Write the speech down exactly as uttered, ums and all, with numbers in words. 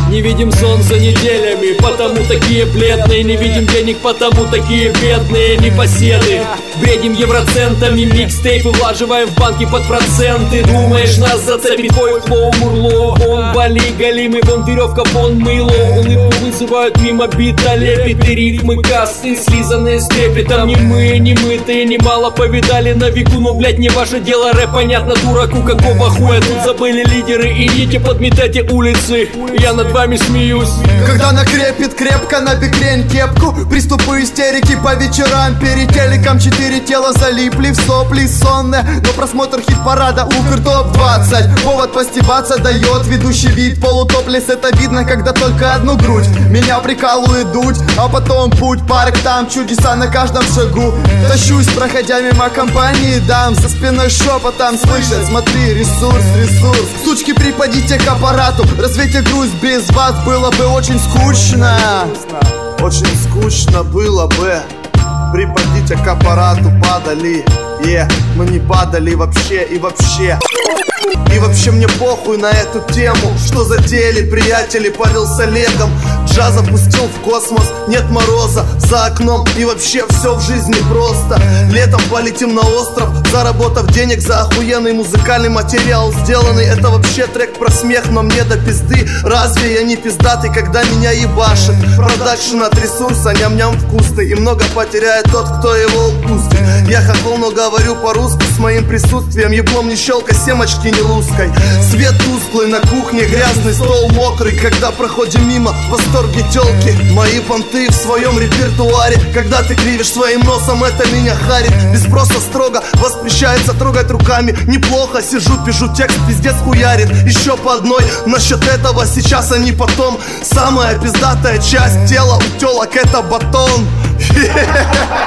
Не видим солнца неделями, потому такие бледные. Не видим денег, потому такие бедные непоседы. Бредим евроцентами, микстейпы влаживаем в банки под проценты. Думаешь, нас зацепит твой флоу, мурло? Вон вали, галимый, вон веревка, вон мыло. Улыбку вызывают мимо бита, лепит и рифмы касты, слизанные с трепетом. Не мы, не мытые, немало повидали на веку. Но, блять, не ваше дело, рэп понятно дураку. Какого хуя тут забыли лидеры? Идите подметайте улицы, я над вами смеюсь. Когда накрепит крепко на бекрень кепку, приступы истерики по вечерам. Перед телеком четыре тела залипли в сопли сонные. Но просмотр хит-парада Укр топ двадцать. Повод постебаться дает ведущий вид. Полутоплес, это видно, когда только одну грудь. Меня прикалывает дуть, а потом путь. Парк там, чудеса на каждом шагу. Тащусь, проходя мимо компании дам. За спиной шепотом слышать: смотри, ресурс, ресурс. Сучки, припадите к аппарату, развейте грусть, без вас было бы очень скучно. Очень скучно было бы. Припадите к аппарату, падали. Е, yeah, мы не падали вообще и вообще. И вообще мне похуй на эту тему. Что задели приятели Павел с Олегом. Джаз запустил в космос, нет мороза за окном. И вообще все в жизни просто. Летом полетим на остров, заработав денег за охуенный музыкальный материал сделанный. Это вообще трек про смех, но мне до пизды. Разве я не пиздатый, когда меня ебашит? Продакшн от ресурса, ням-ням вкусный. И много потеряет тот, кто его упустит. Я хохол, но говорю по-русски с моим присутствием. Еблом не щелка, семочки не луской. Свет тусклый на кухне, грязный стол мокрый. Когда проходим мимо, в восторге тёлки. Мои понты в своем репертуаре. Когда ты кривишь своим носом, это меня харит. Без спроса строго воспрещается трогать руками. Неплохо сижу, пишу текст, пиздец хуярит. Еще по одной насчет этого, сейчас, а не потом. Самая пиздатая часть тела у тёлок — это батон.